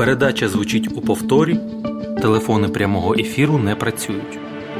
Передача звучить у повторі. Телефони прямого ефіру не працюють.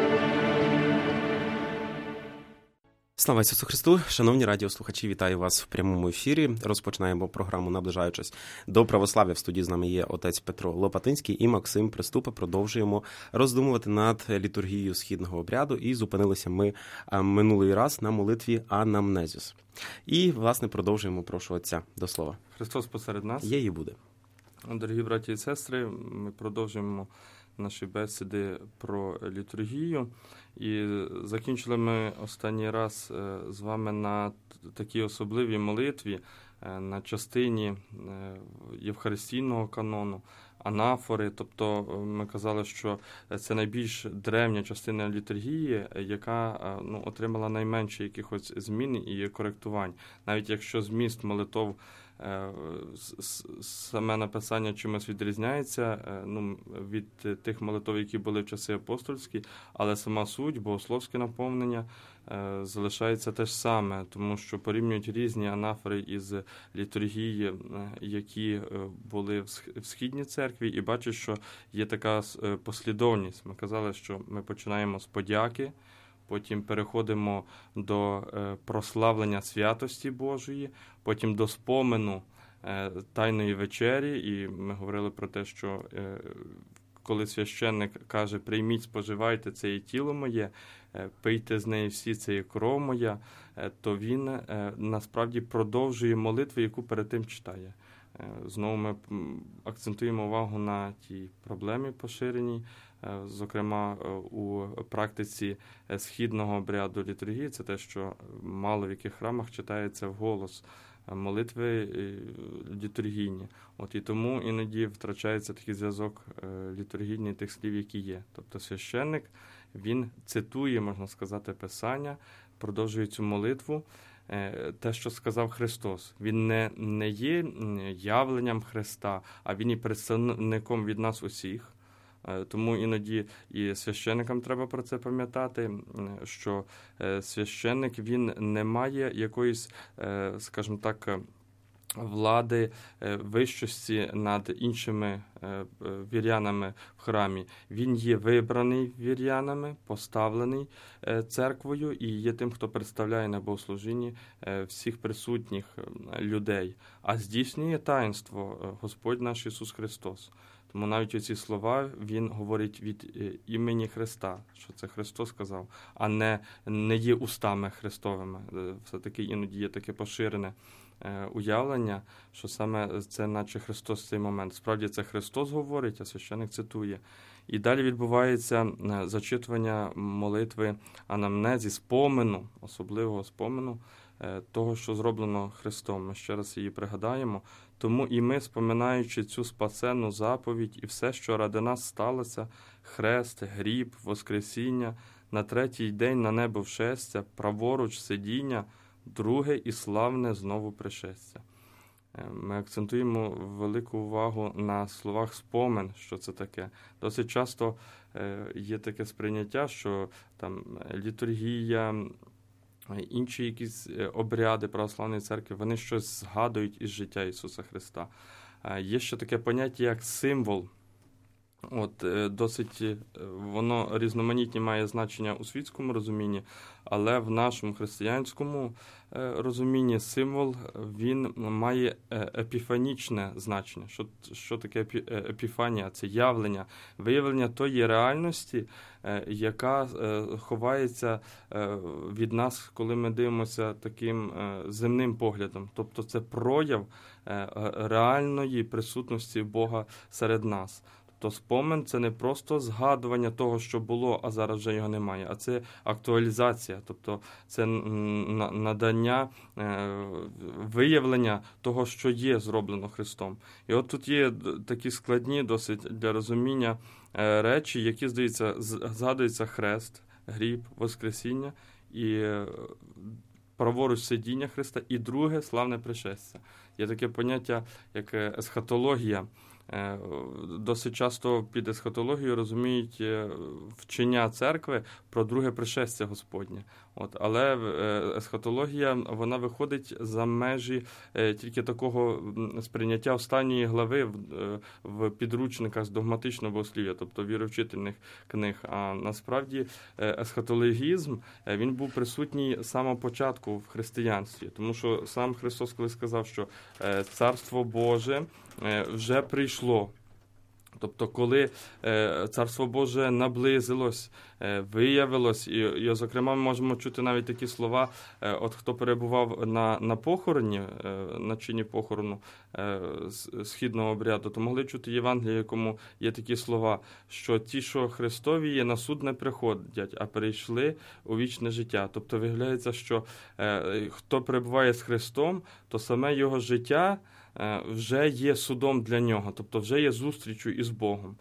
Слава Ісусу Христу! Шановні радіослухачі, вітаю вас в прямому ефірі. Розпочинаємо програму «Наближаючись до православ'я». В студії з нами є отець Петро Лопатинський і Максим Приступа. Продовжуємо роздумувати над літургією східного обряду. І зупинилися ми минулий раз на молитві «Анамнезіс». І, власне, продовжуємо, прошу отця до слова. Христос посеред нас. Є і буде. Дорогі браті і сестри, ми продовжуємо наші бесіди про літургію. І закінчили ми останній раз з вами на такій особливій молитві, на частині євхаристійного канону, анафори. Тобто ми казали, що це найбільш древня частина літургії, яка отримала найменше якихось змін і коректувань. Навіть якщо зміст молитов, саме написання чимось відрізняється від тих молитов, які були в часи апостольські, але сама суть, богословське наповнення залишається те ж саме, тому що порівнюють різні анафори із літургії, які були в Східній церкві, і бачать, що є така послідовність. Ми казали, що ми починаємо з подяки, потім переходимо до прославлення святості Божої, потім до спомену Тайної вечері, і ми говорили про те, що коли священник каже «прийміть, споживайте, це є тіло моє, пийте з неї всі, це є кров моя», то він насправді продовжує молитву, яку перед тим читає. Знову ми акцентуємо увагу на тій проблемі поширеній, зокрема у практиці східного обряду літургії, це те, що мало в яких храмах читається вголос молитви літургійні. І тому іноді втрачається такий зв'язок літургійний тих слів, які є. Тобто священник, він цитує, можна сказати, Писання, продовжує цю молитву, те, що сказав Христос. Він не є явленням Христа, а він є представником від нас усіх. Тому іноді і священникам треба про це пам'ятати, що священник, він не має якоїсь, скажімо так, влади, вищості над іншими вірянами в храмі. Він є вибраний вірянами, поставлений церквою і є тим, хто представляє на богослужінні всіх присутніх людей. А здійснює таїнство Господь наш Ісус Христос. Тому навіть оці слова він говорить від імені Христа, що це Христос сказав, а не є устами Христовими. Все-таки іноді є таке поширене уявлення, що саме це наче Христос в цей момент. Справді це Христос говорить, а священик цитує. І далі відбувається зачитування молитви анамнезі, спомену, особливого спомену того, що зроблено Христом. Ми ще раз її пригадаємо. Тому і ми, споминаючи цю спасенну заповідь і все, що ради нас сталося, хрест, гріб, воскресіння, на третій день на небо вшестя, праворуч сидіння, друге і славне знову пришестя. Ми акцентуємо велику увагу на словах «спомен», що це таке. Досить часто є таке сприйняття, що там літургія, інші якісь обряди православної церкви, вони щось згадують із життя Ісуса Христа. Є ще таке поняття, як символ. Досить воно різноманітні має значення у світському розумінні, але в нашому християнському розумінні символ, він має епіфанічне значення. Що таке епіфанія? Це явлення, виявлення тої реальності, яка ховається від нас, коли ми дивимося таким земним поглядом. Тобто це прояв реальної присутності Бога серед нас. То спомин – це не просто згадування того, що було, а зараз вже його немає, а це актуалізація, тобто це надання, виявлення того, що є зроблено Христом. І от тут є такі складні досить для розуміння речі, які, здається, згадується хрест, гріб, воскресіння і праворуч сидіння Христа, і друге – славне пришестя. Є таке поняття, як есхатологія. Досить часто під есхатологією розуміють вчення церкви про друге пришестя Господнє. Але есхатологія, вона виходить за межі тільки такого сприйняття останньої глави в підручниках з догматичного богослів'я, тобто віровчительних книг. А насправді есхатологізм, він був присутній з самого початку в християнстві, тому що сам Христос коли сказав, що Царство Боже вже прийшло. Тобто, коли Царство Боже наблизилось, виявилось, і, зокрема, ми можемо чути навіть такі слова, хто перебував на похороні, на чині похорону східного обряду, то могли чути Євангеліє, якому є такі слова, що ті, що Христові є, на суд не приходять, а перейшли у вічне життя. Тобто, виявляється, що хто перебуває з Христом, то саме його життя вже є судом для нього, тобто вже є зустрічю із Богом.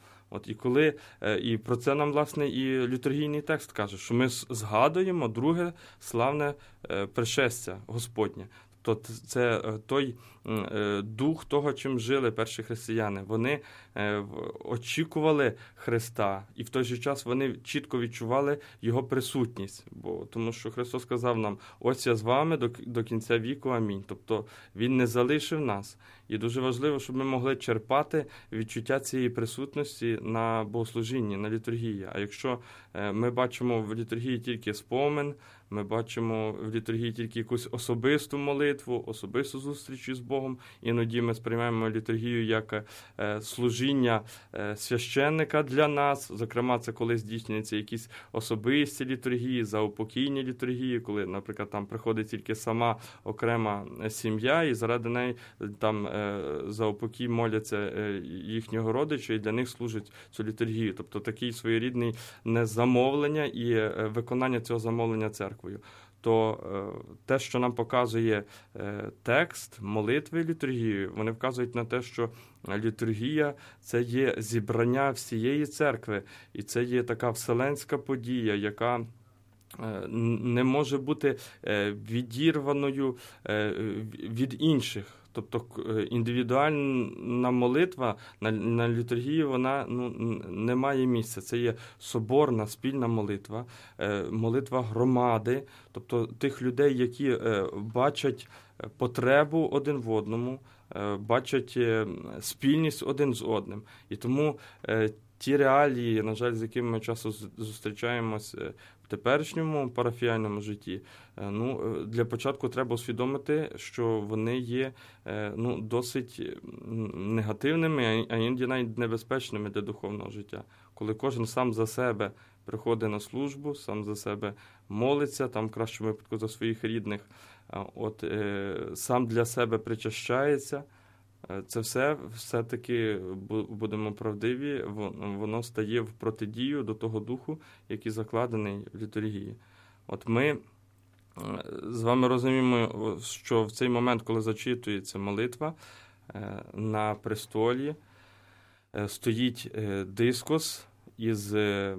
І про це нам, власне, і літургійний текст каже, що ми згадуємо друге славне пришестя Господнє. Тобто це той дух того, чим жили перші християни. Вони очікували Христа, і в той же час вони чітко відчували Його присутність. Тому що Христос сказав нам, ось я з вами до кінця віку, амінь. Тобто Він не залишив нас. І дуже важливо, щоб ми могли черпати відчуття цієї присутності на богослужінні, на літургії. А якщо ми бачимо в літургії тільки спомин, ми бачимо в літургії тільки якусь особисту молитву, особисту зустріч із Богом, іноді ми сприймаємо літургію як служіння священника для нас. Зокрема, це коли здійснюються якісь особисті літургії, заупокійні літургії, коли, наприклад, там приходить тільки сама окрема сім'я, і заради неї там за упокій моляться їхнього родича, і для них служить цю літургію. Тобто такий своєрідний незамовлення і виконання цього замовлення церквою. То те, що нам показує текст, молитви літургії, вони вказують на те, що літургія – це є зібрання всієї церкви, і це є така вселенська подія, яка не може бути відірваною від інших. Тобто індивідуальна молитва на літургії, вона не має місця. Це є соборна, спільна молитва, молитва громади, тобто тих людей, які бачать потребу один в одному, бачать спільність один з одним. І тому ті реалії, на жаль, з якими ми часто зустрічаємось в теперішньому парафіальному житті, для початку треба усвідомити, що вони є досить негативними, а іноді навіть небезпечними для духовного життя. Коли кожен сам за себе приходить на службу, сам за себе молиться, там в кращому випадку за своїх рідних, сам для себе причащається, це все-таки, будемо правдиві, воно стає в протидію до того духу, який закладений в літургії. Ми з вами розуміємо, що в цей момент, коли зачитується молитва, на престолі стоїть дискос із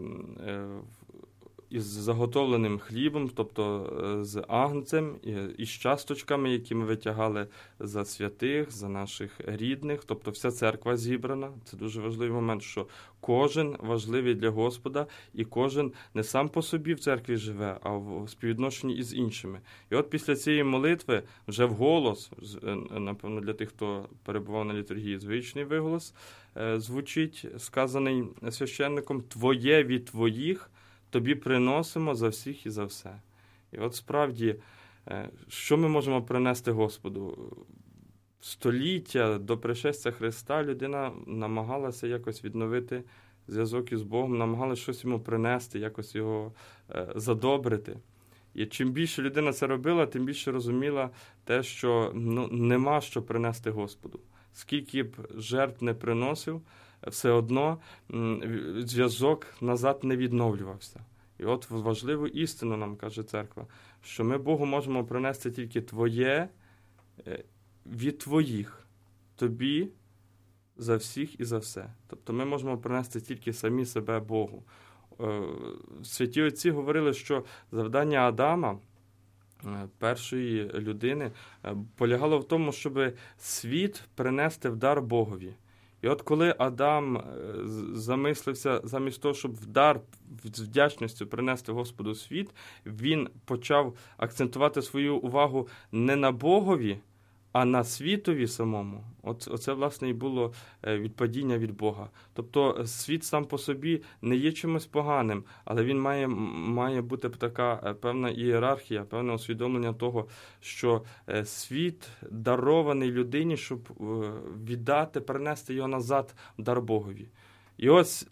заготовленим хлібом, тобто з агнцем, із часточками, які ми витягали за святих, за наших рідних, тобто вся церква зібрана. Це дуже важливий момент, що кожен важливий для Господа, і кожен не сам по собі в церкві живе, а в співвідношенні із іншими. І після цієї молитви вже вголос, напевно, для тих, хто перебував на літургії, звичний виголос звучить, сказаний священником: «Твоє від твоїх тобі приносимо за всіх і за все». І справді, що ми можемо принести Господу? Століття до пришестя Христа людина намагалася якось відновити зв'язок із Богом, намагалася щось йому принести, якось його задобрити. І чим більше людина це робила, тим більше розуміла те, що нема що принести Господу. Скільки б жертв не приносив, все одно зв'язок назад не відновлювався. І важливу істину нам каже церква, що ми Богу можемо принести тільки Твоє від Твоїх, Тобі за всіх і за все. Тобто ми можемо принести тільки самі себе Богу. Святі отці говорили, що завдання Адама, першої людини, полягало в тому, щоб світ принести в дар Богові. І от коли Адам замислився замість того, щоб в дар з вдячністю принести Господу світ, він почав акцентувати свою увагу не на Богові, а на світові самому. Оце, власне, і було відпадіння від Бога. Тобто світ сам по собі не є чимось поганим, але він має бути така певна ієрархія, певне усвідомлення того, що світ дарований людині, щоб віддати, перенести його назад в дар Богові. І ось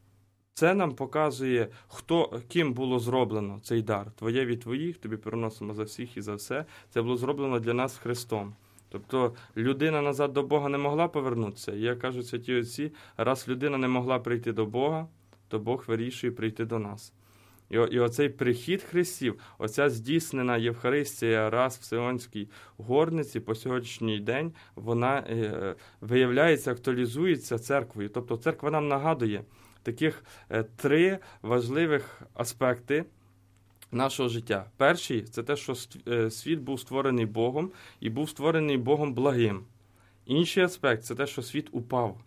це нам показує, ким було зроблено цей дар. Твоє від твоїх, тобі переносимо за всіх і за все. Це було зроблено для нас Христом. Тобто людина назад до Бога не могла повернутися. І, як кажуть святі отці, раз людина не могла прийти до Бога, то Бог вирішує прийти до нас. І оцей прихід Христів, оця здійснена Євхаристія раз в Сіонській горниці по сьогоднішній день, вона виявляється, актуалізується церквою. Тобто церква нам нагадує таких 3 важливих аспекти нашого життя. Перший – це те, що світ був створений Богом і був створений Богом благим. Інший аспект – це те, що світ упав,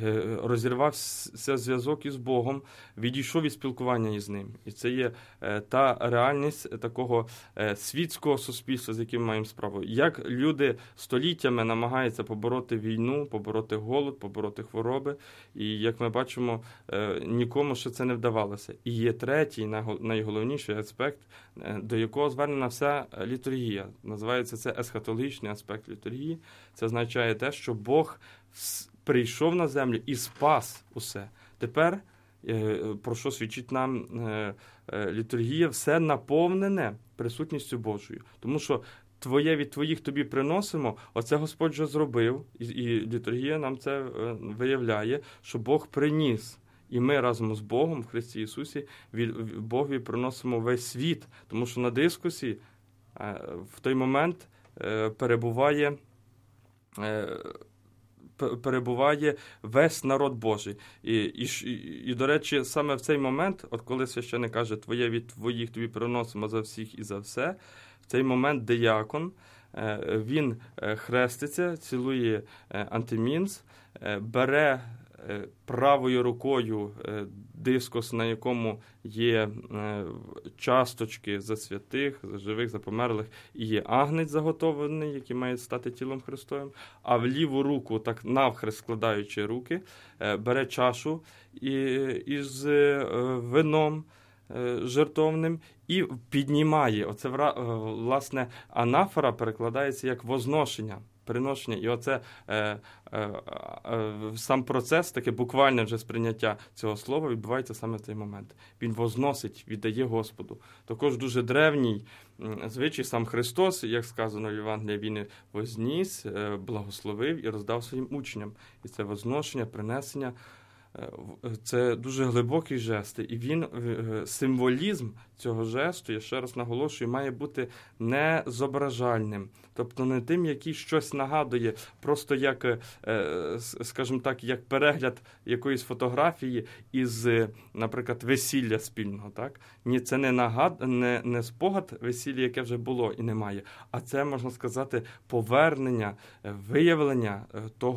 розірвався зв'язок із Богом, відійшов від спілкування із Ним. І це є та реальність такого світського суспільства, з яким ми маємо справу. Як люди століттями намагаються побороти війну, побороти голод, побороти хвороби, і, як ми бачимо, нікому ще це не вдавалося. І є третій, найголовніший аспект, до якого звернена вся літургія. Називається це есхатологічний аспект літургії. Це означає те, що Бог прийшов на землю і спас усе. Тепер, про що свідчить нам літургія, все наповнене присутністю Божою. Тому що твоє від твоїх тобі приносимо, оце Господь вже зробив, і літургія нам це виявляє, що Бог приніс. І ми разом з Богом в Христі Ісусі Богові приносимо весь світ. Тому що на дискусі в той момент перебуває весь народ Божий. І, до речі, саме в цей момент, от коли священник каже, твоє від твоїх тобі приносимо за всіх і за все, в цей момент диякон, він хреститься, цілує антимінс, бере правою рукою дискос, на якому є часточки за святих, за живих, за померлих, і є агнець заготовлений, який має стати тілом Христовим, а в ліву руку, так навхрест складаючи руки, бере чашу із вином жертовним і піднімає. Оце, власне, анафора перекладається як возношення, приношення. І оце сам процес, таке буквальне вже сприйняття цього слова відбувається саме в цей момент. Він возносить, віддає Господу. Також дуже древній звичай, сам Христос, як сказано в Євангелії, він возніс, благословив і роздав своїм учням. І це возношення, принесення, це дуже глибокий жест. І він, символізм цього жесту, я ще раз наголошую, має бути не зображальним. Тобто не тим, який щось нагадує, просто як, скажімо так, як перегляд якоїсь фотографії із, наприклад, весілля спільного. Так? Ні, це не спогад весілля, яке вже було і немає, а це, можна сказати, повернення, виявлення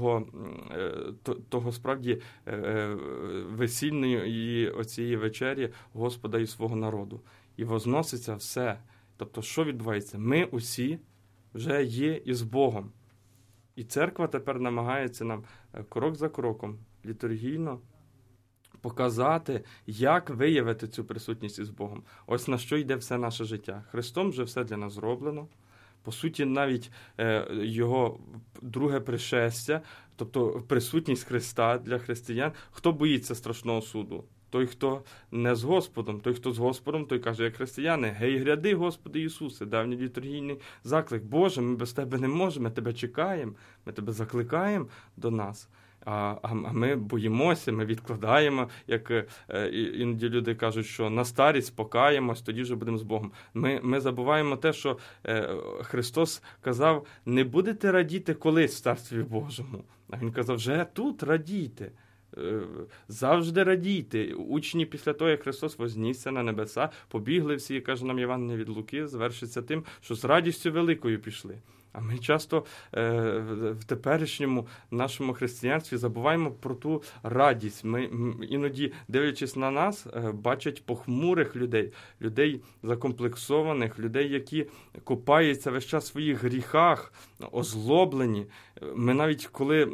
того справді весільної оцієї вечері Господа і свого народу. І возноситься все. Тобто, що відбувається? Ми усі вже є із Богом. І церква тепер намагається нам крок за кроком літургійно показати, як виявити цю присутність із Богом. Ось на що йде все наше життя. Христом вже все для нас зроблено. По суті, навіть його друге пришестя, тобто присутність Христа для християн. Хто боїться страшного суду? Той, хто не з Господом. Той, хто з Господом, той каже, як християни, гей, гряди, Господи Ісусе, давній літургійний заклик. Боже, ми без Тебе не можемо, ми Тебе чекаємо, ми Тебе закликаємо до нас. А ми боїмося, ми відкладаємо, як іноді люди кажуть, що на старість покаємось, тоді вже будемо з Богом. Ми забуваємо те, що Христос казав, не будете радіти колись в Царстві Божому. А Він казав, вже тут радійте. Завжди радійте. Учні після того, як Христос вознісся на небеса, побігли всі, каже нам Євангеліє від Луки, завершиться тим, що з радістю великою пішли. А ми часто в теперішньому нашому християнстві забуваємо про ту радість. Ми іноді, дивлячись на нас, бачать похмурих людей закомплексованих, людей, які копаються весь час в своїх гріхах, озлоблені. Ми навіть коли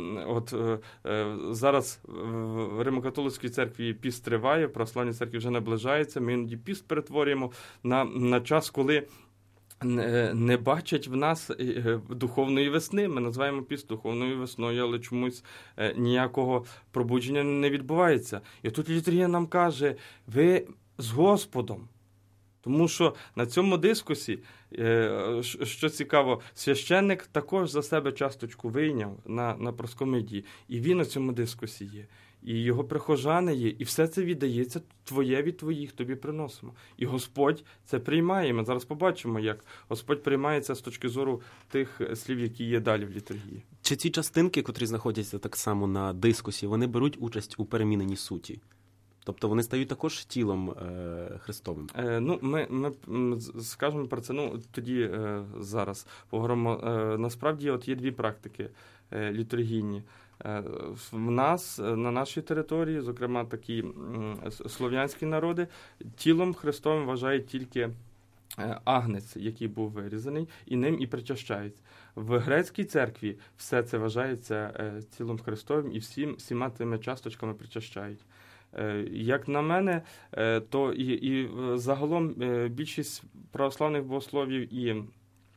зараз в Римо-католицькій церкві піст триває, в православній церкві вже наближається, ми іноді піст перетворюємо на час, коли не бачать в нас духовної весни. Ми називаємо піст духовною весною, але чомусь ніякого пробудження не відбувається. І тут літургія нам каже, ви з Господом. Тому що на цьому дискусі, що цікаво, священник також за себе часточку вийняв на проскомидії, і він на цьому дискусі є. І його прихожани є, і все це віддається твоє від твоїх, тобі приносимо. І Господь це приймає. Ми зараз побачимо, як Господь приймається з точки зору тих слів, які є далі в літургії. Чи ці частинки, котрі знаходяться так само на дискусі, вони беруть участь у переміненні суті? Тобто вони стають також тілом Христовим? Ми скажемо про це, тоді зараз поговоримо. Насправді є дві практики літургійні. В нас, на нашій території, зокрема такі слов'янські народи, тілом Христовим вважають тільки агнець, який був вирізаний, і ним і причащають. В грецькій церкві все це вважається тілом Христовим і всіма тими часточками причащають. Як на мене, то і загалом більшість православних богословів і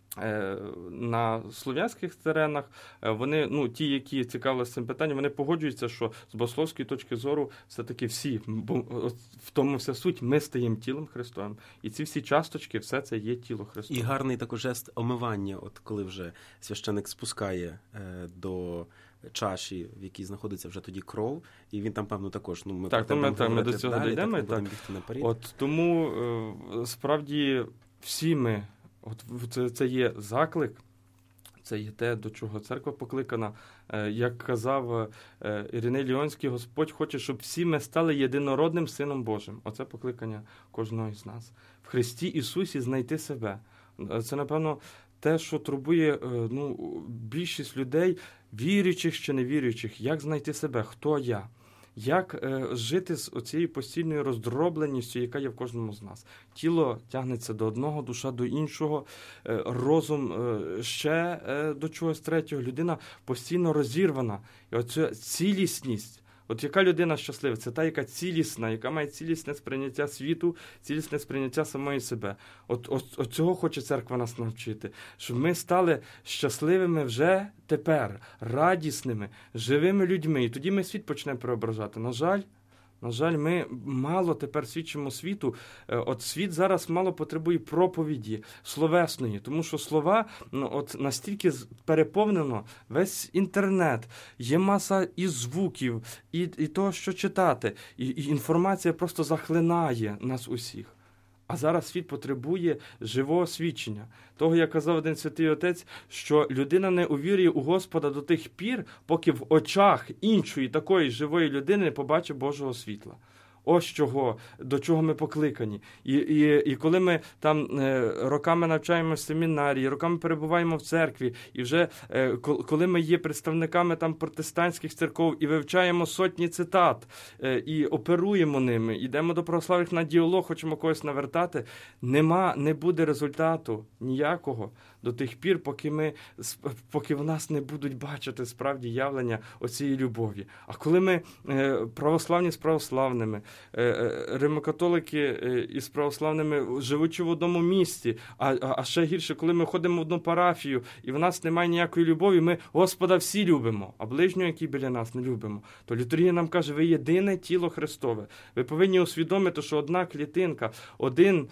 на слов'янських теренах, вони, ті, які цікавилися цим питанням, вони погоджуються, що з богословської точки зору все-таки всі, бо в тому вся суть, ми стаємо тілом Христовим. І ці всі часточки, все це є тіло Христове. І гарний також жест омивання, коли вже священик спускає до чаші, в якій знаходиться вже тоді кров, і він там, певно, також, ми до цього дійдемо. Тому, справді, всі ми, це є заклик, це є те, до чого церква покликана. Як казав Іриней Ліонський, Господь хоче, щоб всі ми стали єдинородним Сином Божим. Оце покликання кожного з нас. В Христі Ісусі знайти себе. Це, напевно, те, що турбує більшість людей, віруючих чи невіруючих. Як знайти себе? Хто я? Як жити з оцією постійною роздробленістю, яка є в кожному з нас? Тіло тягнеться до одного, душа до іншого, розум ще до чогось третього. Людина постійно розірвана. І оця цілісність, яка людина щаслива? Це та, яка цілісна, яка має цілісне сприйняття світу, цілісне сприйняття самої себе. От цього хоче церква нас навчити. Щоб ми стали щасливими вже тепер, радісними, живими людьми. І тоді ми світ почнемо преображати. На жаль, ми мало тепер свідчимо світу. Світ зараз мало потребує проповіді, словесної, тому що слова настільки переповнено весь інтернет, є маса і звуків, і того, що читати, і інформація просто захлинає нас усіх. А зараз світ потребує живого свідчення. Того, як казав один святий отець, що людина не увірує у Господа до тих пір, поки в очах іншої такої живої людини не побачить Божого світла. Ось до чого ми покликані. І коли ми там роками навчаємо в семінарії, роками перебуваємо в церкві, і вже коли ми є представниками там протестантських церков і вивчаємо сотні цитат, і оперуємо ними, йдемо до православних на діалог, хочемо когось навертати, не буде результату ніякого до тих пір, поки в нас не будуть бачити справді явлення оцієї любові. А коли ми православні з православними, римокатолики із православними, живучи в одному місті, а ще гірше, коли ми ходимо в одну парафію, і в нас немає ніякої любові, ми Господа всі любимо, а ближнього, який біля нас, не любимо. То літургія нам каже, ви єдине тіло Христове. Ви повинні усвідомити, що одна клітинка, один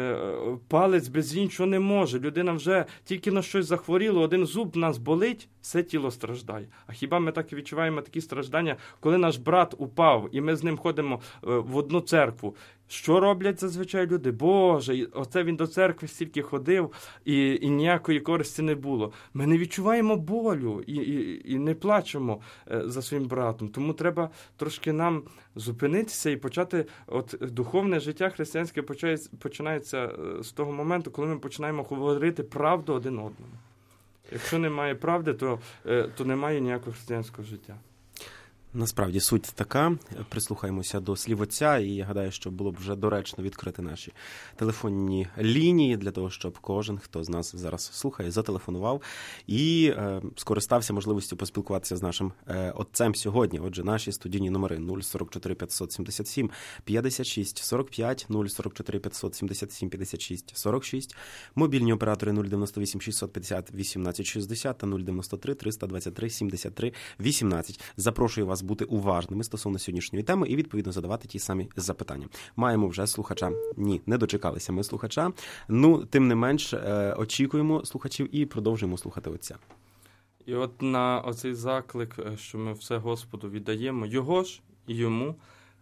палець без іншого не може. Людина вже тільки на щось захворіло, один зуб нас болить, все тіло страждає. А хіба ми так і відчуваємо такі страждання, коли наш брат упав, і ми з ним ходимо в одну церкву? Що роблять зазвичай люди? Боже, оце він до церкви стільки ходив, і ніякої користі не було. Ми не відчуваємо болю і не плачемо за своїм братом. Тому треба трошки нам зупинитися і почати, духовне життя християнське починається з того моменту, коли ми починаємо говорити правду один одному. Якщо немає правди, то немає ніякого християнського життя. Насправді суть така. Прислухаємося до слів отця, і я гадаю, що було б вже доречно відкрити наші телефонні лінії для того, щоб кожен, хто з нас зараз слухає, зателефонував і скористався можливістю поспілкуватися з нашим отцем сьогодні. Отже, наші студійні номери 044 577 56 45, 044 577 56 46, мобільні оператори 098 650 18 60 та 093 323 73 18. Запрошую вас бути уважними стосовно сьогоднішньої теми і, відповідно, задавати ті самі запитання. Маємо вже слухача. Ні, не дочекалися ми слухача. Тим не менш, очікуємо слухачів і продовжуємо слухати отця. І от на оцей заклик, що ми все Господу віддаємо, Його ж і Йому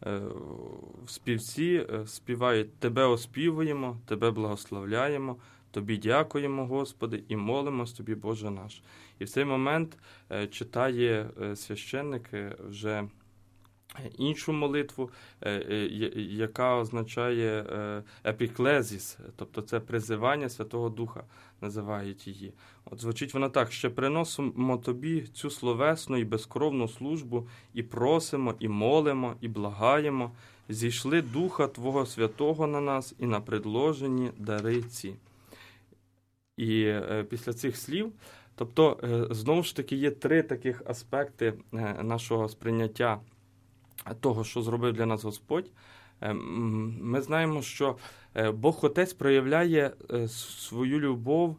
співці співають: «Тебе оспівуємо, Тебе благословляємо, Тобі дякуємо, Господи, і молимось Тобі, Боже наш». І в цей момент читає священник вже іншу молитву, яка означає епіклезіс, тобто це призивання Святого Духа, називають її. От звучить вона так: «Ще приносимо Тобі цю словесну і безкровну службу, і просимо, і молимо, і благаємо, зійшли Духа Твого Святого на нас і на предложені дари ці». І після цих слів, тобто, знову ж таки, є три таких аспекти нашого сприйняття того, що зробив для нас Господь. Ми знаємо, що Бог Отець проявляє свою любов,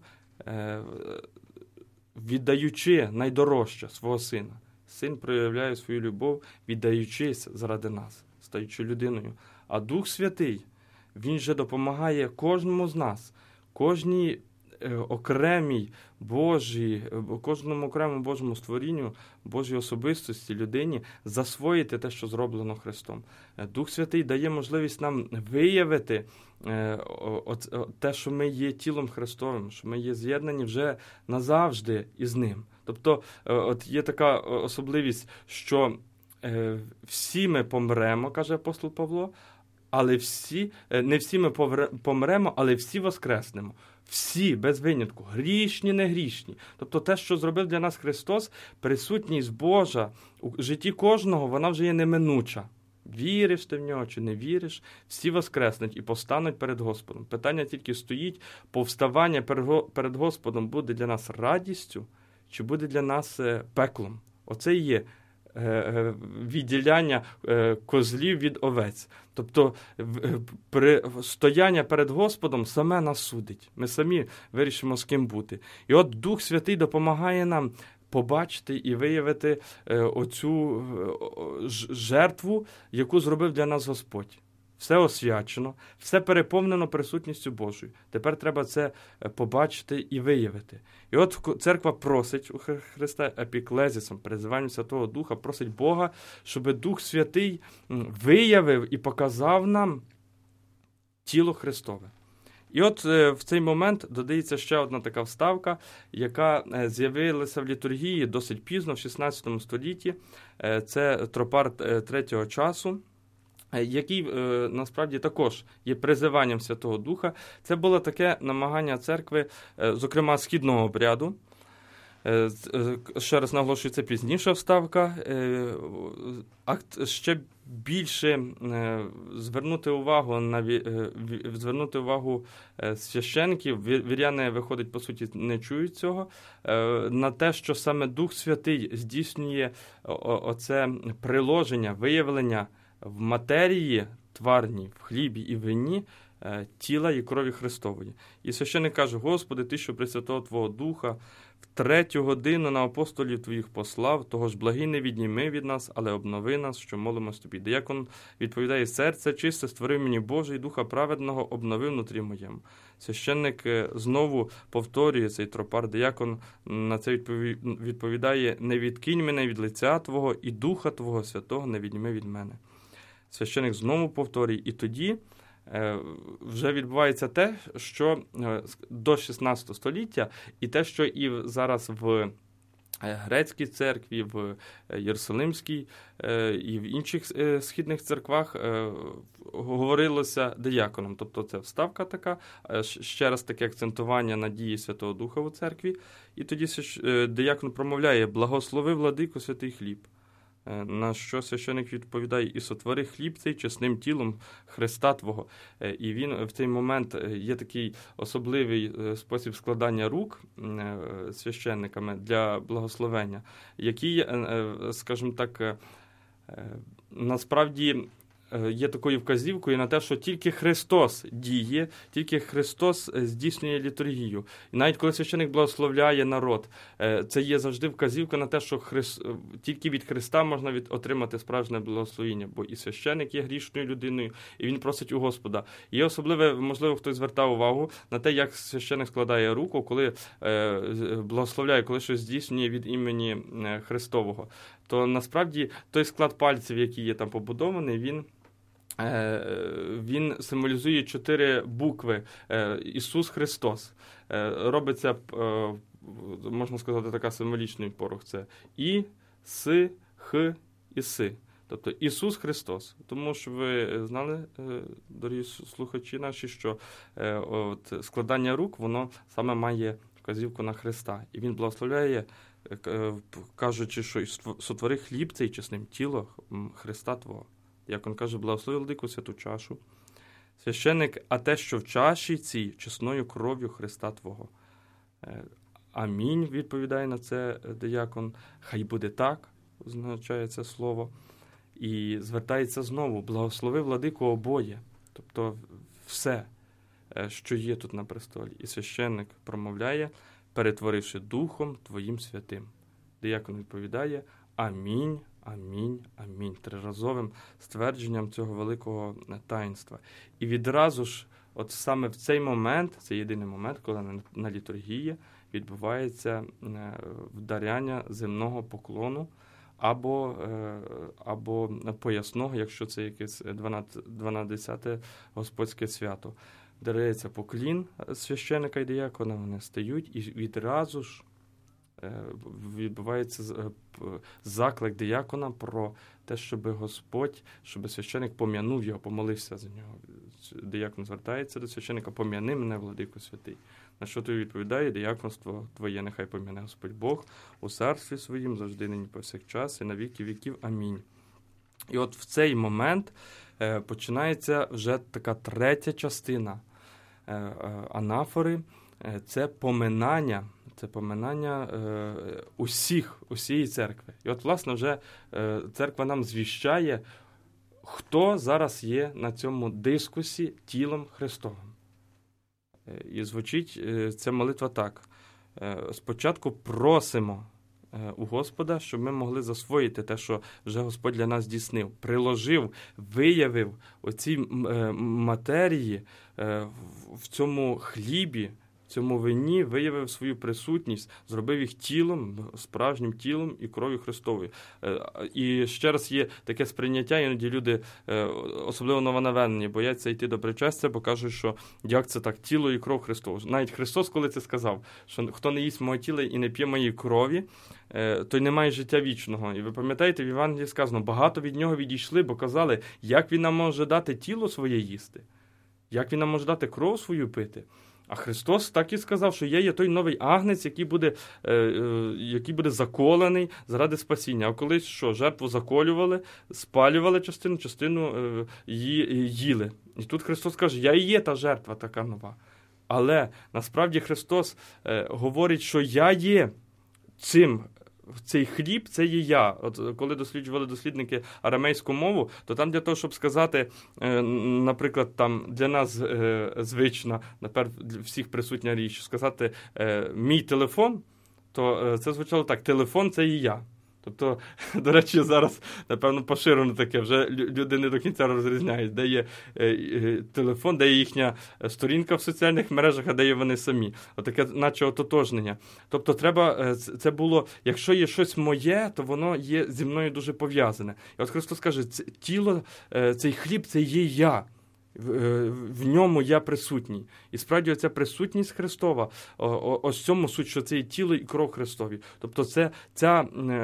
віддаючи найдорожче свого Сина. Син проявляє свою любов, віддаючись заради нас, стаючи людиною. А Дух Святий, Він же допомагає кожному з нас, кожній окремій Божій, кожному окремому Божому створінню, Божій особистості, людині засвоїти те, що зроблено Христом. Дух Святий дає можливість нам виявити те, що ми є тілом Христовим, що ми є з'єднані вже назавжди із Ним. Тобто, от є така особливість, що всі ми помремо, каже апостол Павло, але не всі ми помремо, але всі воскреснемо. Всі, без винятку, грішні, не грішні. Тобто те, що зробив для нас Христос, присутність Божа у житті кожного, вона вже є неминуча. Віриш ти в нього чи не віриш, всі воскреснуть і повстануть перед Господом. Питання тільки стоїть: повставання перед Господом буде для нас радістю, чи буде для нас пеклом. Оце і є відділяння козлів від овець. Тобто стояння перед Господом саме нас судить. Ми самі вирішимо, з ким бути. І от Дух Святий допомагає нам побачити і виявити оцю жертву, яку зробив для нас Господь. Все освячено, все переповнено присутністю Божою. Тепер треба це побачити і виявити. І от церква просить у Христа епіклезісом, призиванням Святого Духа, просить Бога, щоб Дух Святий виявив і показав нам тіло Христове. І от в цей момент додається ще одна така вставка, яка з'явилася в літургії досить пізно, в 16 столітті. Це тропар 3-го часу, який насправді також є призиванням Святого Духа. Це було таке намагання церкви, зокрема східного обряду. Ще раз наголошую, це пізніша вставка. Акт ще більше звернути увагу священиків, віряни, виходить, по суті, не чують цього, на те, що саме Дух Святий здійснює оце приложення, виявлення в матерії тварній, в хлібі і вині тіла і крові Христової. І священник каже: «Господи, Ти, що Пресвятого Твого Духа в 3-ю годину на апостолів Твоїх послав, того ж благий не відніми від нас, але обнови нас, що молимось Тобі». Диякон відповідає: «Серце чисте створив мені Боже, і Духа праведного обновив внутрі моєму». Священник знову повторює цей тропар. Диякон на це відповідає: «Не відкинь мене від лиця Твого, і Духа Твого Святого не відніми від мене». Священник знову повторює, і тоді вже відбувається те, що до 16 століття, і те, що і зараз в грецькій церкві, в Єрусалимській і в інших східних церквах говорилося дияконом. Тобто це вставка така, ще раз таке акцентування на дії Святого Духа у церкві. І тоді диякон промовляє: «Благослови, владико, святий хліб». На що священик відповідає: «І сотвори хліб цей чесним тілом Христа Твого». І він в цей момент є такий особливий спосіб складання рук священниками для благословення, який, скажімо так, насправді є такою вказівкою на те, що тільки Христос діє, тільки Христос здійснює літургію. І навіть коли священик благословляє народ, це є завжди вказівка на те, що тільки від Христа можна отримати справжнє благословіння, бо і священик є грішною людиною, і він просить у Господа. Є особливе, можливо, хтось звертав увагу на те, як священик складає руку, коли благословляє, коли щось здійснює від імені Христового. То насправді той склад пальців, який є там побудований, він символізує 4 букви Ісус Христос. Робиться, можна сказати, така символічний порох. Це І, С, Х і С. Тобто Ісус Христос. Тому що ви знали, дорогі слухачі наші, що складання рук, воно саме має вказівку на Христа. І він благословляє, кажучи, що сотвори хліб цей чесним тілом Христа Твого. Як він каже: «Благослови, владико, святу чашу». Священник: «А те, що в чаші цій, чесною кров'ю Христа Твого». Амінь, відповідає на це диякон. «Хай буде так», означає це слово. І звертається знову: «Благослови, владико, обоє». Тобто все, що є тут на престолі. І священник промовляє: «Перетворивши Духом Твоїм святим». Диякон відповідає: «Амінь, амінь, амінь», триразовим ствердженням цього великого таїнства. І відразу ж, от саме в цей момент, це єдиний момент, коли на літургії відбувається вдаряння земного поклону або поясного, якщо це якесь 12-те Господське свято. Дарується поклін священика і диякона, вони стають, і відразу ж відбувається заклик диякона про те, щоб Господь, щоб священик пом'янув його, помолився за нього. Диякон звертається до священика: «Пом'яни мене, владико святий». На що той відповідає: «Дияконство Твоє нехай пом'яне Господь Бог у царстві Своїм, завжди, нині, повсякчас, і на віки віків. Амінь». І от в цей момент починається вже така третя частина анафори. Це поминання. Це поминання усієї церкви. І от, власне, вже церква нам звіщає, хто зараз є на цьому дискусі тілом Христовим. І звучить ця молитва так. Спочатку просимо у Господа, щоб ми могли засвоїти те, що вже Господь для нас здійснив. Приложив, виявив оці матерії в цьому хлібі, в цьому вині, виявив свою присутність, зробив їх тілом, справжнім тілом і кров'ю Христовою. І ще раз є таке сприйняття, іноді люди, особливо новонавернені, бояться йти до причастя, бо кажуть, що як це так, тіло і кров Христова. Навіть Христос, коли це сказав, що хто не їсть мого тіла і не п'є моєї крові, той не має життя вічного. І ви пам'ятаєте, в Євангелії сказано, багато від нього відійшли, бо казали, як він нам може дати тіло своє їсти, як він нам може дати кров свою пити. А Христос так і сказав, що є той новий агнець, який буде заколений заради спасіння. А колись що? Жертву заколювали, спалювали частину їли. І тут Христос каже, я і є та жертва така нова. Але насправді Христос говорить, що я є цей хліб, це є я. От коли досліджували дослідники арамейську мову, то там для того, щоб сказати, наприклад, там для нас звично, для всіх присутня річ, сказати «мій телефон», то це звучало так: телефон – це і я. Тобто, до речі, зараз, напевно, поширено таке, вже люди не до кінця розрізняють, де є телефон, де є їхня сторінка в соціальних мережах, а де є вони самі. Отаке, наче ототожнення. Тобто, треба, це було, якщо є щось моє, то воно є зі мною дуже пов'язане. І от Христос каже, тіло, цей хліб, це є я. В ньому я присутній. І справді оця присутність Христова, ось цьому суть, що це і тіло, і кров Христові. Тобто ця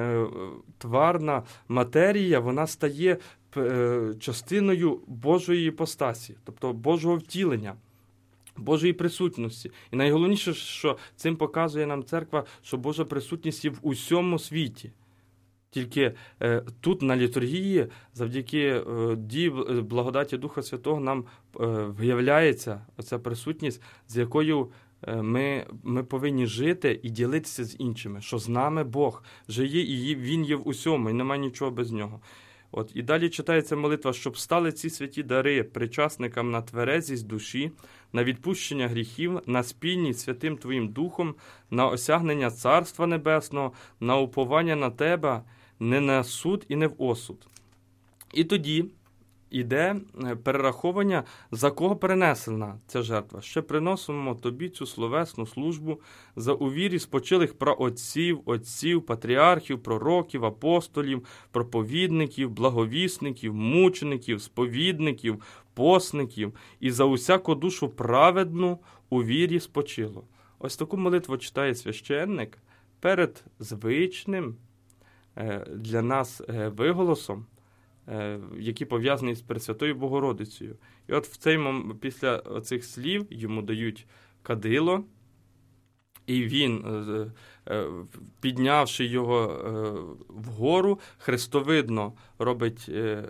тварна матерія, вона стає частиною Божої іпостасі, тобто Божого втілення, Божої присутності. І найголовніше, що цим показує нам церква, що Божа присутність є в усьому світі. Тільки тут, на літургії, завдяки дії благодаті Духа Святого, нам виявляється оця присутність, з якою ми повинні жити і ділитися з іншими, що з нами Бог жиє, і Він є в усьому, і немає нічого без Нього. І далі читається молитва, щоб стали ці святі дари причасникам на тверезість душі, на відпущення гріхів, на спільність Святим Твоїм Духом, на осягнення Царства Небесного, на уповання на Тебе, не на суд і не в осуд. І тоді іде перераховування, за кого перенесена ця жертва. Ще приносимо тобі цю словесну службу за у вірі спочилих праотців, отців, патріархів, пророків, апостолів, проповідників, благовісників, мучеників, сповідників, посників і за усяку душу праведну у вірі спочило. Ось таку молитву читає священник перед звичним для нас виголосом, який пов'язаний з Пресвятою Богородицею. І от в цей момент, після оцих слів, йому дають кадило, і він, піднявши його вгору, хрестовидно робить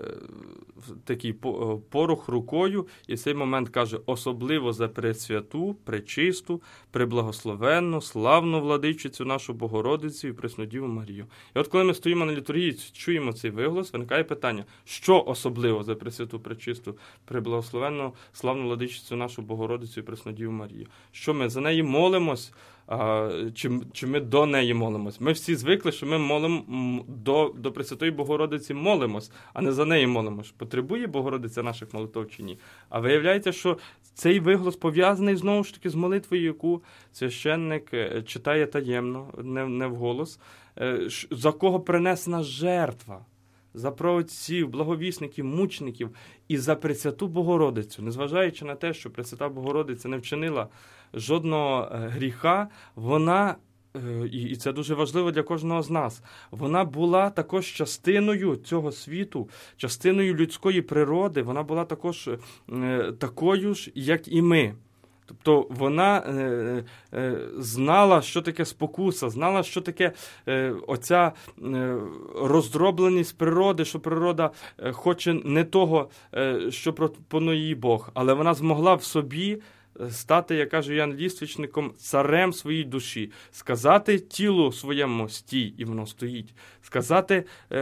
такий порух рукою, і в цей момент каже: особливо за пресвяту, пречисту, преблагословенну, славну владичицю нашу Богородицю і Преснодіву Марію. І от коли ми стоїмо на літургії, чуємо цей виголос, виникає питання, що особливо за пресвяту, пречисту, преблагословенну, славну владичицю нашу Богородицю і Преснодіву Марію? Що ми за неї молимось? Чи ми до неї молимось? Ми всі звикли, що ми молимо до Пресвятої Богородиці молимось, а не за неї молимось. Потребує Богородиця наших молитов чи ні? А виявляється, що цей виголос пов'язаний знову ж таки з молитвою, яку священник читає таємно, не вголос. За кого принесена жертва? За праотців, благовісників, мучеників і за Пресвяту Богородицю. Незважаючи на те, що Пресвята Богородиця не вчинила жодного гріха, вона, і це дуже важливо для кожного з нас, вона була також частиною цього світу, частиною людської природи, вона була також такою ж, як і ми. Тобто вона знала, що таке спокуса, знала, що таке оця роздробленість природи, що природа хоче не того, що пропонує їй Бог, але вона змогла в собі стати, як каже Ян Ліствичником, царем своїй душі, сказати тілу своєму стій, і воно стоїть, сказати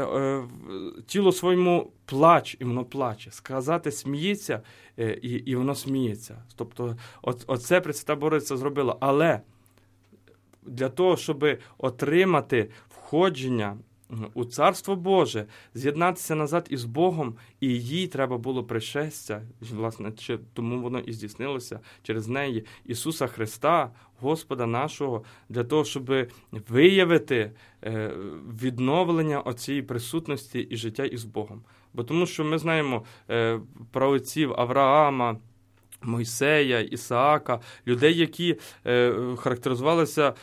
тілу своєму плач, і воно плаче, сказати сміється, і воно сміється. Тобто оце Пресвята Богородиця зробила. Але для того, щоб отримати входження у Царство Боже, з'єднатися назад із Богом, і їй треба було пришестя, власне, тому воно і здійснилося через неї, Ісуса Христа, Господа нашого, для того, щоб виявити відновлення оцієї присутності і життя із Богом. Бо тому що ми знаємо праотців Авраама, Мойсея, Ісаака, людей, які характеризувалися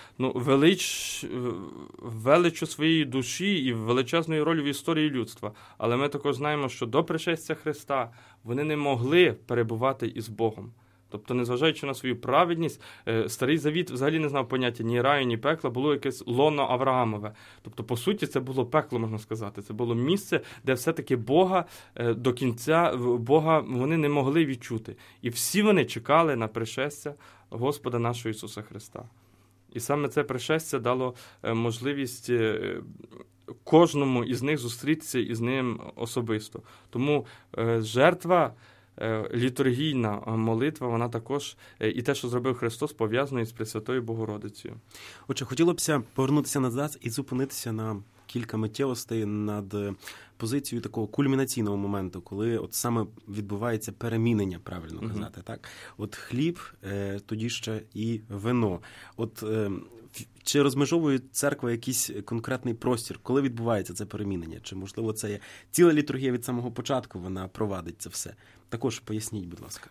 величчю своєї душі і величезною ролью в історії людства. Але ми також знаємо, що до пришестя Христа вони не могли перебувати із Богом. Тобто, незважаючи на свою праведність, Старий Завіт взагалі не знав поняття ні раю, ні пекла, було якесь лоно Авраамове. Тобто, по суті, це було пекло, можна сказати. Це було місце, де все-таки Бога до кінця, Бога вони не могли відчути. І всі вони чекали на пришестя Господа нашого Ісуса Христа. І саме це пришестя дало можливість кожному із них зустрітися із ним особисто. Тому жертва, літургійна молитва, вона також, і те, що зробив Христос, пов'язано із Пресвятою Богородицею. Отже, хотілося б повернутися назад і зупинитися на кілька миттєвостей над позицією такого кульмінаційного моменту, коли от саме відбувається перемінення, правильно казати, так? От хліб, тоді ще і вино. От Чи розмежовує церква якийсь конкретний простір? Коли відбувається це перемінення? Чи, можливо, це є ціла літургія від самого початку, вона провадить це все? Також поясніть, будь ласка.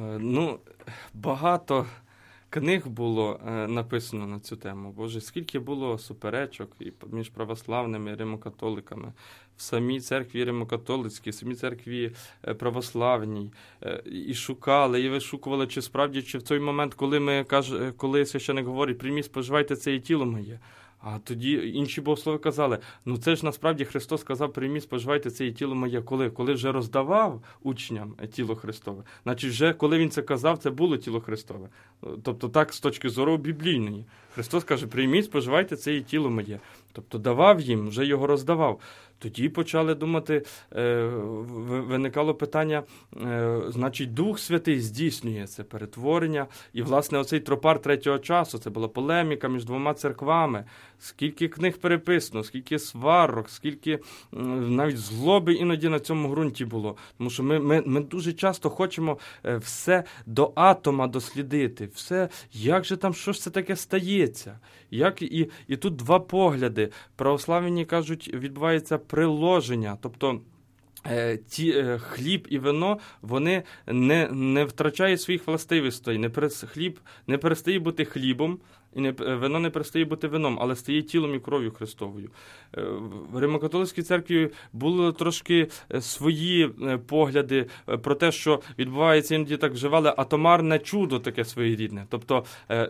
Багато книг було написано на цю тему. Боже, скільки було суперечок і між православними і римокатоликами. В самій церкві римокатолицькій, в самій церкві православній. І шукали, і вишукували, чи справді, чи в той момент, коли священик говорить, прийміть, споживайте, це і тіло моє. А тоді інші богослови казали, це ж насправді Христос сказав, прийміть, споживайте, це і тіло моє. Коли вже роздавав учням тіло Христове. Значить, вже коли він це казав, це було тіло Христове. Тобто так, з точки зору біблійної. Христос каже, прийміть, споживайте, це і тіло моє. Тобто давав їм, вже його роздавав. Тоді почали думати, виникало питання, значить, Дух Святий здійснює це перетворення. І, власне, оцей тропар третього часу, це була полеміка між двома церквами. Скільки книг переписано, скільки сварок, скільки навіть злоби іноді на цьому ґрунті було. Тому що ми дуже часто хочемо все до атома дослідити. Все, як же там, що ж це таке стається? І тут два погляди. Православні кажуть, відбувається приложення, тобто хліб і вино, вони не втрачають своїх властивостей. Хліб не перестає бути хлібом, і вино не перестає бути вином, але стає тілом і кров'ю Христовою. В Римо-католицькій церкві були трошки свої погляди про те, що відбувається, іноді так вживали, атомарне чудо таке своєрідне. Тобто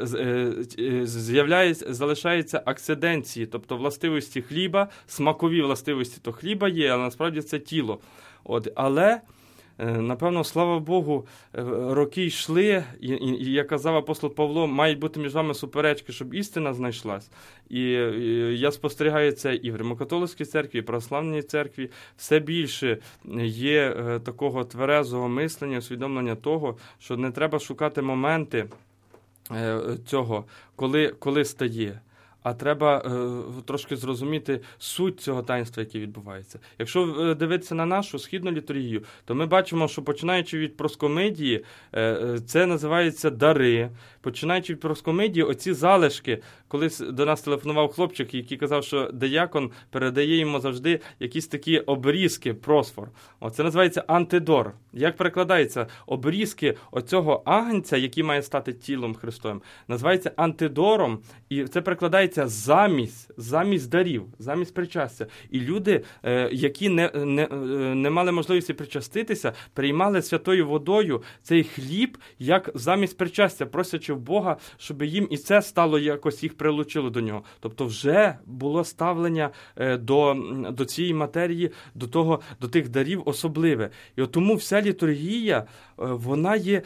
залишаються акциденції, тобто властивості хліба, смакові властивості то хліба є, але насправді це тіло. Але напевно, слава Богу, роки йшли, і як казав апостол Павло, мають бути між вами суперечки, щоб істина знайшлась. І я спостерігаю це і в Римо-католицькій церкві, і в православній церкві. Все більше є такого тверезого мислення, усвідомлення того, що не треба шукати моменти цього, коли стає. А треба трошки зрозуміти суть цього таїнства, яке відбувається. Якщо дивитися на нашу східну літургію, то ми бачимо, що починаючи від проскомидії, це називається дари. Починаючи від проскомидії, оці залишки, колись до нас телефонував хлопчик, який казав, що диякон передає йому завжди якісь такі обрізки, просфор. Це називається антидор. Як перекладається? Обрізки оцього агнця, який має стати тілом Христовим, називається антидором, і це перекладається замість дарів, замість причастя. І люди, які не мали можливості причаститися, приймали святою водою цей хліб, як замість причастя, просячи в Бога, щоб їм і це стало якось, їх прилучило до нього. Тобто вже було ставлення до цієї матерії, до тих дарів особливе. І тому вся літургія, вона є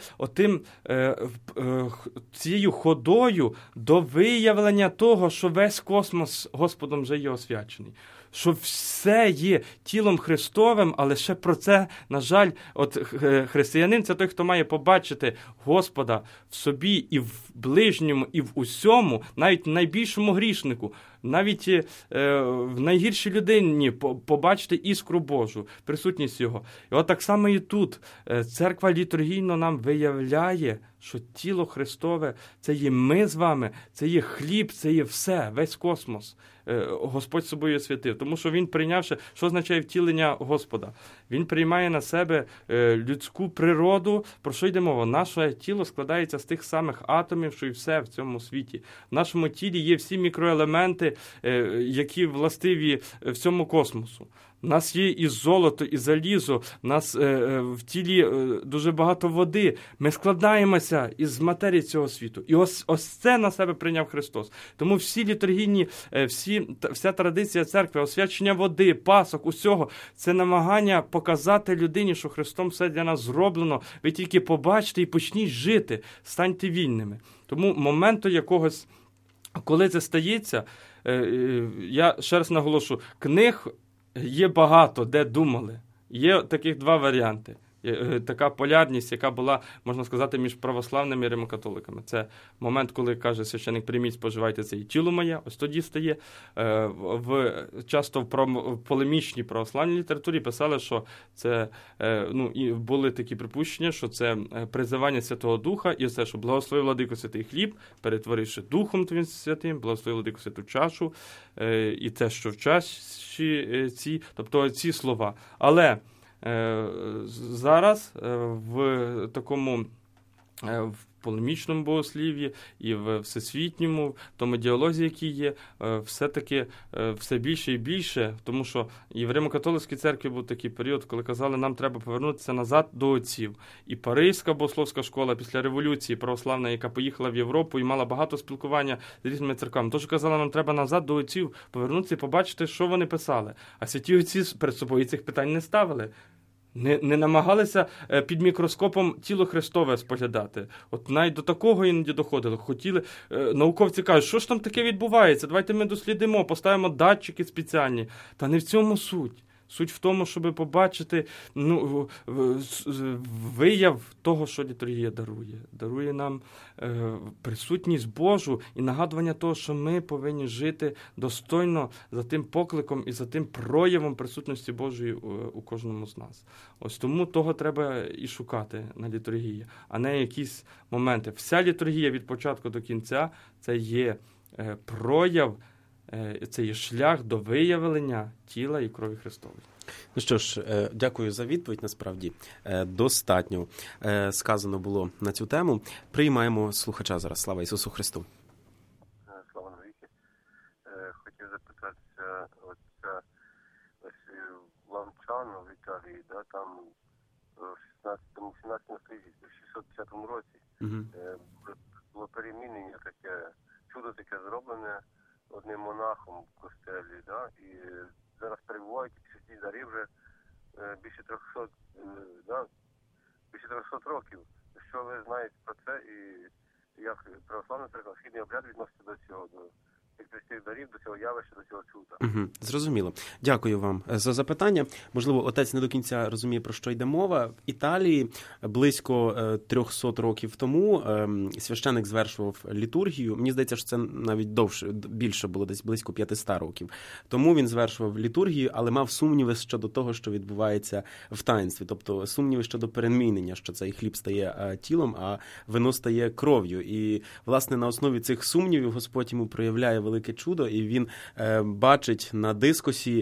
цією ходою до виявлення того, що весь космос Господом вже є освячений. Що все є тілом Христовим, але ще про це, на жаль, християнин – це той, хто має побачити Господа в собі і в ближньому, і в усьому, навіть в найбільшому грішнику, навіть в найгіршій людині побачити іскру Божу, присутність Його. І так само і тут церква літургійно нам виявляє, що тіло Христове – це є ми з вами, це є хліб, це є все, весь космос. Господь собою освятив. Тому що Він прийнявши, що означає втілення Господа? Він приймає на себе людську природу. Про що йде мова? Наше тіло складається з тих самих атомів, що і все в цьому світі. В нашому тілі є всі мікроелементи, які властиві всьому космосу. У нас є і золото, і залізо, у нас в тілі дуже багато води. Ми складаємося із матерії цього світу. І ось це на себе прийняв Христос. Тому всі літургійні, вся традиція церкви, освячення води, пасок, усього, це намагання показати людині, що Христом все для нас зроблено. Ви тільки побачите і почніть жити, станьте вільними. Тому моменту якогось, коли це стається, я ще раз наголошу, книг є багато, де думали. Є таких два варіанти. така полярність, яка була, можна сказати, між православними і римокатоликами. Це момент, коли каже священик, прийміть, споживайте, це і тіло моє, ось тоді стає. Часто в полемічній православній літературі писали, що це, і були такі припущення, що це призивання Святого Духа, і все, що благослови владико святий хліб, перетворивши Духом Твоїм Святим, благослови владико святу чашу, і те, що в чаші ці слова. Але зараз в такому в полемічному богослів'ї і в всесвітньому, в тому діалозі, який є, все-таки все більше і більше, тому що і в Римо-католицькій церкві був такий період, коли казали, нам треба повернутися назад до отців. І Паризька богословська школа після революції православна, яка поїхала в Європу і мала багато спілкування з різними церквами, тож казала, нам треба назад до отців повернутися і побачити, що вони писали. А святі отці перед собою цих питань не ставили. Не намагалися під мікроскопом тіло Христове споглядати. От навіть до такого іноді доходило. Хотіли, науковці кажуть, що ж там таке відбувається? Давайте ми дослідимо, поставимо датчики спеціальні. Та не в цьому суть. Суть в тому, щоб побачити вияв того, що літургія дарує. Дарує нам присутність Божу і нагадування того, що ми повинні жити достойно за тим покликом і за тим проявом присутності Божої у кожному з нас. Ось тому того треба і шукати на літургії, а не якісь моменти. Вся літургія від початку до кінця – це є прояв, це є шлях до виявлення тіла і крові Христової. Ну що ж, дякую за відповідь, насправді. Достатньо сказано було на цю тему. Приймаємо слухача зараз. Слава Ісусу Христу. Слава навіки. Хотів запитатися, ось Ланчано в Італії, да, там в 17 столітті, в 650 році, було перемінення таке, чудо таке зроблене одним монахом в костелі, да, і зараз перебувають святі дари вже більше 300 років. Що ви знаєте про це і як православна церква, східний обряд відноситься до цього, до цих дарів, до цього явища, до цього чуда? Зрозуміло. Дякую вам за запитання. Можливо, отець не до кінця розуміє, про що йде мова. В Італії близько 300 років тому священик звершував літургію. Мені здається, що це навіть більше було, десь близько 500 років. Тому він звершував літургію, але мав сумніви щодо того, що відбувається в таїнстві. Тобто сумніви щодо перемінення, що цей хліб стає тілом, а вино стає кров'ю. І, власне, на основі цих сумнівів Господь йому проявляє велике чудо, і він бачить на дискосі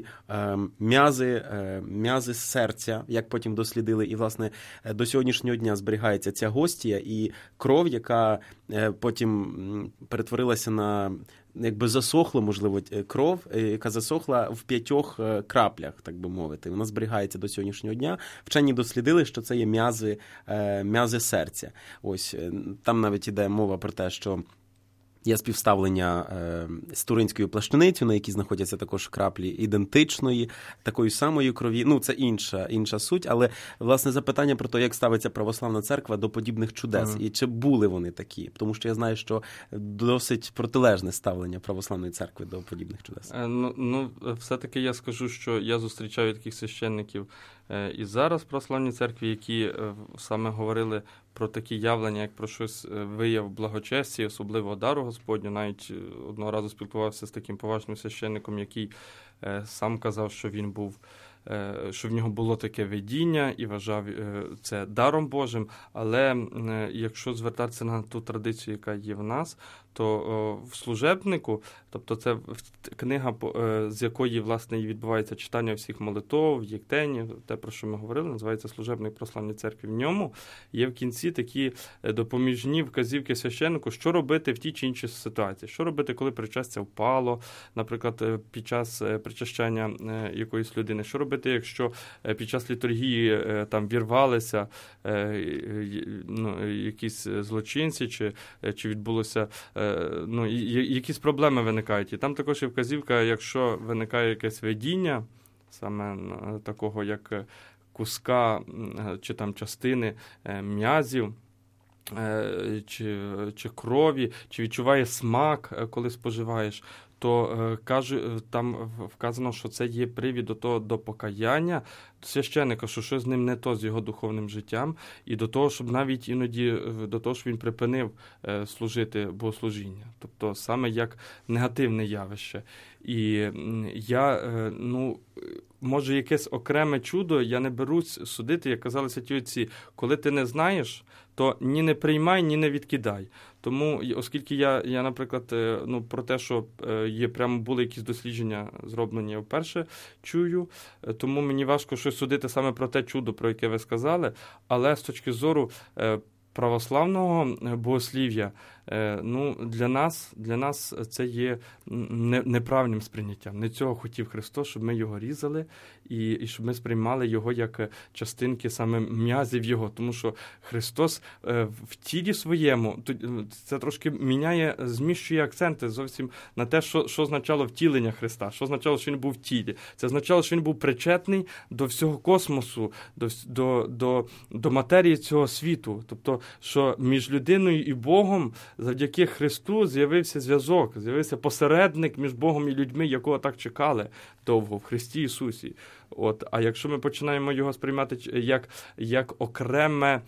м'язи з серця, як потім дослідили, і, власне, до сьогоднішнього дня зберігається ця гостія, і кров, яка потім перетворилася на, якби засохла, можливо, кров, яка засохла в 5 краплях, так би мовити. Вона зберігається до сьогоднішнього дня. Вчені дослідили, що це є м'язи серця. Ось, там навіть іде мова про те, що є співставлення з туринською плащаницею, на якій знаходяться також краплі ідентичної, такої самої крові. Ну, це інша суть, але, власне, запитання про те, як ставиться православна церква до подібних чудес, і чи були вони такі. Тому що я знаю, що досить протилежне ставлення православної церкви до подібних чудес. Все-таки я скажу, що я зустрічаю таких священників і зараз в православній церкві, які саме говорили про такі явлення, як про щось вияв благочесті, особливо дару Господню. Навіть одного разу спілкувався з таким поважним священником, який сам казав, що він був, що в нього було таке видіння і вважав це даром Божим. Але якщо звертатися на ту традицію, яка є в нас, то в служебнику, тобто це книга, з якої, власне, і відбувається читання всіх молитов, єктенів, те, про що ми говорили, називається «Служебник православної церкви». В ньому є в кінці такі допоміжні вказівки священнику, що робити в тій чи іншій ситуації. Що робити, коли причастя впало, наприклад, під час причащання якоїсь людини. Що робити, якщо під час літургії там вірвалися якісь злочинці, чи відбулося якісь проблеми виникають. І там також є вказівка, якщо виникає якесь видіння, саме такого, як куска чи там частини м'язів, чи крові, чи відчуває смак, коли споживаєш, то там вказано, що це є привід до покаяння священника, що щось з ним не то, з його духовним життям, і до того, щоб навіть іноді, до того, щоб він припинив служити богослужіння. Тобто саме як негативне явище. І я, може, якесь окреме чудо, я не берусь судити, як казали святі отці, коли ти не знаєш, то ні не приймай, ні не відкидай. Тому, оскільки я наприклад, про те, що були якісь дослідження зроблені, я вперше чую, тому мені важко щось судити саме про те чудо, про яке ви сказали, але з точки зору православного богослів'я, для нас це є неправильним сприйняттям. Не цього хотів Христос, щоб ми його різали і щоб ми сприймали його як частинки саме м'язів його. Тому що Христос в тілі своєму, це трошки зміщує акценти зовсім на те, що означало втілення Христа, що означало, що він був в тілі. Це означало, що він був причетний до всього космосу, до матерії цього світу. Тобто, що між людиною і Богом завдяки Христу з'явився зв'язок, з'явився посередник між Богом і людьми, якого так чекали довго в Христі Ісусі. А якщо ми починаємо його сприймати як окреме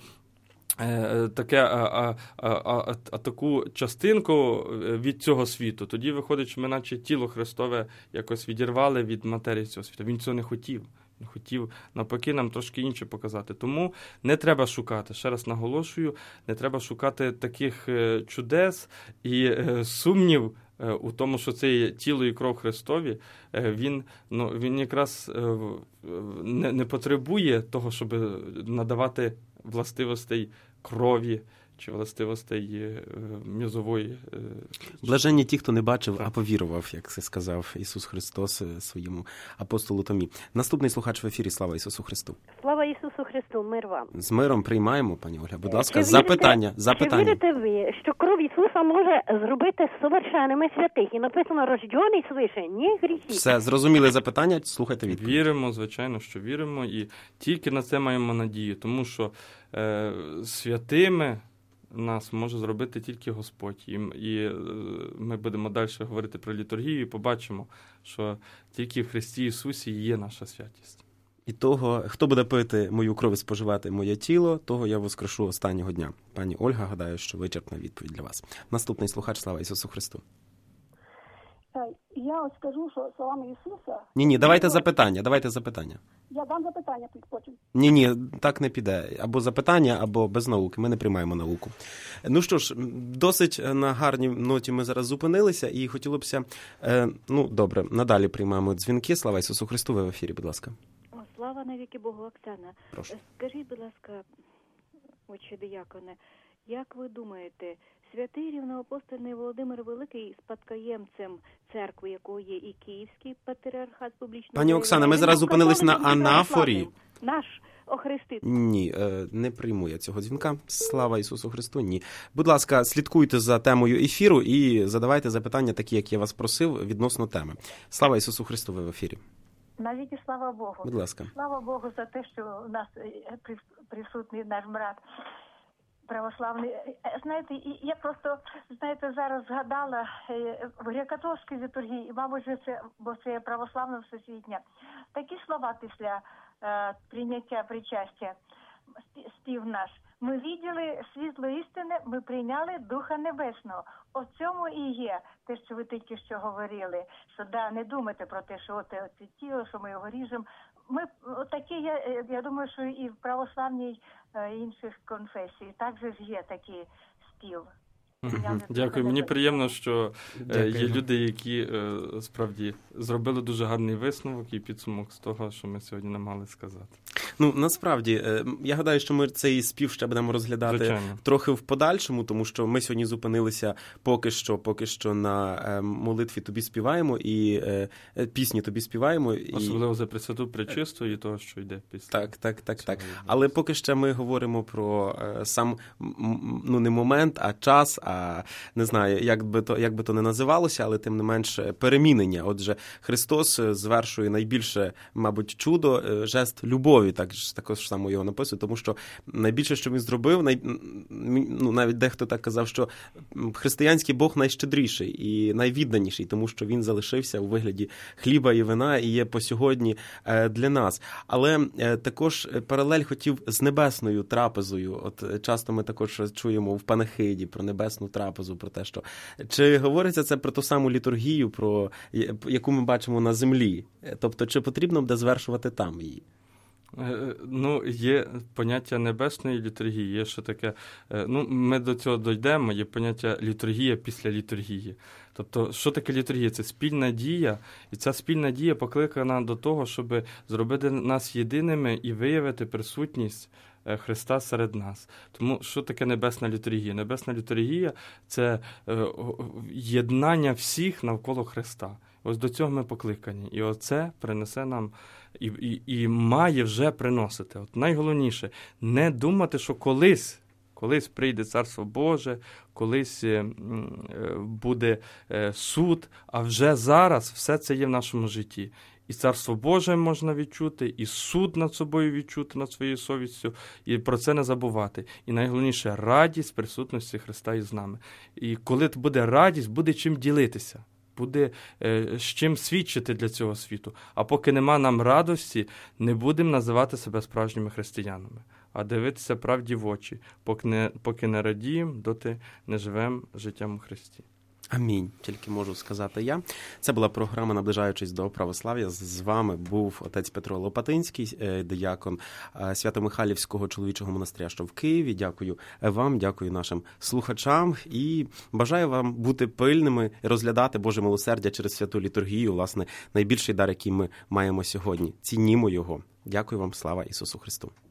таку частинку від цього світу, тоді виходить, що ми наче тіло Христове якось відірвали від матерії цього світу. Він цього не хотів. Він хотів, навпаки, нам трошки інше показати. Тому не треба шукати, ще раз наголошую, не треба шукати таких чудес і сумнів у тому, що це є тіло і кров Христові. Він якраз не потребує того, щоб надавати властивостей крові чи властивостей м'язової. Блаженні ті, хто не бачив, а повірував, як це сказав Ісус Христос своєму апостолу Томі. Наступний слухач в ефірі. Слава Ісусу Христу. Слава Ісусу Христу, мир вам. З миром приймаємо, пані Ольга. Будь ласка, запитання. Чи вірите ви, що кров Ісуса може зробити совершенними святих? І написано, рождений свише, ні гріхи. Все, зрозуміли запитання, слухайте відповідь. Віримо, звичайно, що віримо, і тільки на це маємо надію, тому що святими нас може зробити тільки Господь. І ми будемо далі говорити про літургію і побачимо, що тільки в Христі Ісусі є наша святість. І того, хто буде пити мою кров і споживати моє тіло, того я воскрешу останнього дня. Пані Ольга, гадаю, що вичерпна відповідь для вас. Наступний слухач. Слава Ісусу Христу. Я ось скажу, що словами Ісуса... Ні, давайте запитання. Я дам запитання потім. Ні, так не піде. Або запитання, або без науки. Ми не приймаємо науку. Ну що ж, досить на гарній ноті ми зараз зупинилися, і хотілося б... добре, надалі приймаємо дзвінки. Слава Ісусу Христу, ви в ефірі, будь ласка. Слава навіки Богу, Оксана. Прошу. Скажіть, будь ласка, отче дияконе, як ви думаєте, святий рівноапостольний Володимир Великий спадкоємцем церкви, якого є і Київський патріархат публічного... Пані Оксана, ми зараз зупинились на анафорі. Наш охреститель. Ні, не прийму я цього дзвінка. Слава Ісусу Христу, ні. Будь ласка, слідкуйте за темою ефіру і задавайте запитання такі, як я вас просив, відносно теми. Слава Ісусу Христу, ви в ефірі. Навіки слава Богу. Будь ласка. Слава Богу за те, що у нас присутній наш брат православний. Знаєте, я просто, зараз згадала в греко-католицькій літургії, і, мабуть, бо це православна всесвітня, такі слова після прийняття причастя, спів наш. Ми виділи світло істини, ми прийняли Духа Небесного. О цьому і є те, що ви тільки що говорили. Що не думайте про те, що це тіло, що ми його ріжемо. Ми такі, я думаю, що і в православній інших конфесій також є такий спів. Дякую. Мені приємно, що є люди, які справді зробили дуже гарний висновок і підсумок з того, що ми сьогодні намагалися сказати. Насправді, я гадаю, що ми цей спів ще будемо розглядати трохи в подальшому, тому що ми сьогодні зупинилися поки що на молитві тобі співаємо і пісні тобі співаємо. Особливо за Пресвяту Пречисту і того, що йде після. Так. Але поки що ми говоримо про сам, не момент, а час, а не знаю, як би то не називалося, але тим не менш перемінення. Отже, Христос звершує найбільше, мабуть, чудо, жест любові, так також само його написую, тому що найбільше, що він зробив, навіть дехто так казав, що християнський Бог найщедріший і найвідданіший, тому що він залишився у вигляді хліба і вина і є по сьогодні для нас. Але також паралель хотів з небесною трапезою. От часто ми також чуємо в панихиді про небесну трапезу, про те, що чи говориться це про ту саму літургію, про яку ми бачимо на землі? Тобто, чи потрібно буде звершувати там її? Є поняття небесної літургії, є що таке, ми до цього дійдемо, є поняття літургія після літургії. Тобто, що таке літургія? Це спільна дія, і ця спільна дія покликана до того, щоб зробити нас єдиними і виявити присутність Христа серед нас. Тому що таке небесна літургія? Небесна літургія – це єднання всіх навколо Христа. Ось до цього ми покликані. І оце принесе нам, і має вже приносити. От найголовніше – не думати, що колись прийде Царство Боже, колись буде суд, а вже зараз все це є в нашому житті. І Царство Боже можна відчути, і суд над собою відчути, над своєю совістю, і про це не забувати. І найголовніше – радість присутності Христа із нами. І коли буде радість, буде чим ділитися, буде з чим свідчити для цього світу. А поки нема нам радості, не будемо називати себе справжніми християнами, а дивитися правді в очі. Поки не радіємо, доти не живемо життям у Христі. Амінь. Тільки можу сказати я. Це була програма «Наближаючись до православ'я». З вами був отець Петро Лопатинський, диякон Свято-Михайлівського чоловічого монастиря, що в Києві. Дякую вам, дякую нашим слухачам і бажаю вам бути пильними, розглядати Боже милосердя через святу літургію, власне, найбільший дар, який ми маємо сьогодні. Цінімо його. Дякую вам, слава Ісусу Христу.